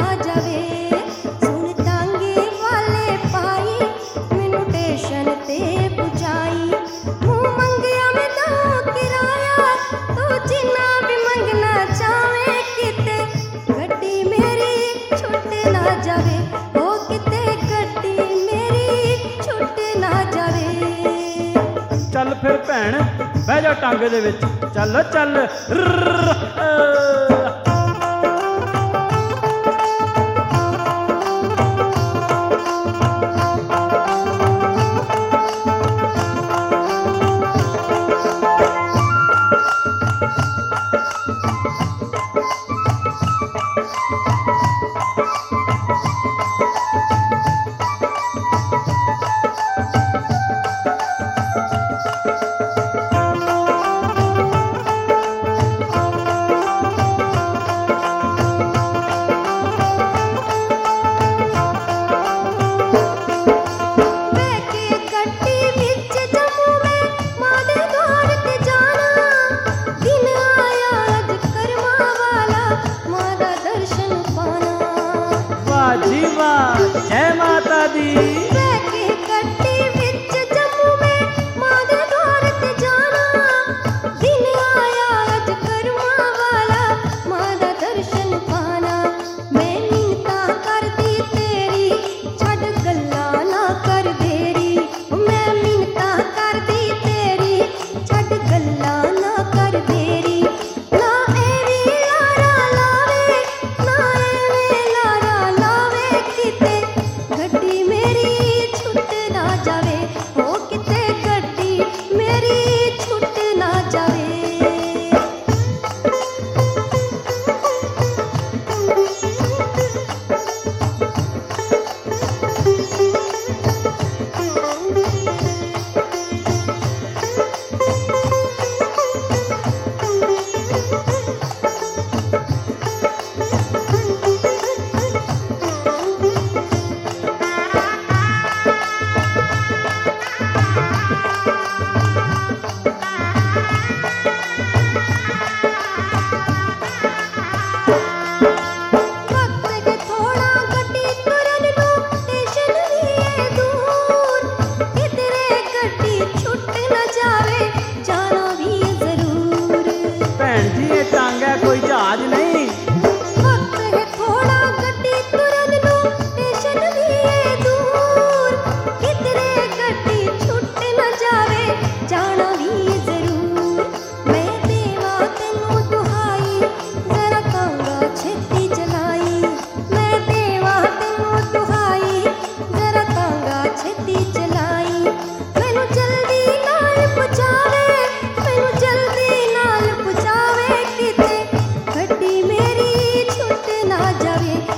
जावे। सुन तांगे वाले पाई मैनू स्टेशन ते पुजाई। मुंह मंगिया मैं दो किराया तू जिन्ना भी मंगना चाहे। किते गड्डी मेरी छुट ना जावे, ओ किते गड्डी मेरी छुट ना जावे। ਚੱਲ ਫਿਰ ਭੈਣ ਬਹਿ ਜਾ ਟਾਂਗੇ ਦੇ ਵਿੱਚ, ਚੱਲ ਚੱਲ जीवा जय माता दी। गड्डी विच जम्मू में मां दे द्वार ते जाना। दिन आया अज करमा वाला मां दा दर्शन पाना। मैं मिन्नता करदी तेरी छड़ गल्ला ना कर देरी। मैं मिन्नता करदी तेरी छड़ गल्ला ना कर देरी। ना एवी लारा लावे ना एवे लारा लावे। किते गड्डी मेरी छुट ना जावे, ओ किते गड्डी मेरी छुट ना जावे। ਭੈਣ ਜੀ ਇਹ ਟਾਂਗਾ ਕੋਈ ਜਹਾਜ਼ ਨਹੀਂ। वक्त है थोड़ा गड्डी तुरन नू स्टेशन भी है दूर। किधरे गड्डी छुट न जावे जाना भी है जरूर। मैं देवा तेनू दुहाई जरा तांगा छेती चलाई। मैं देवा तेनू दुहाई जरा तांगा छेती चलाई। मैनू जल्दी नाल पहुंचावे, मैनू जल्दी नाल पहुंचावे। किते गड्डी मेरी छुट ना जावे,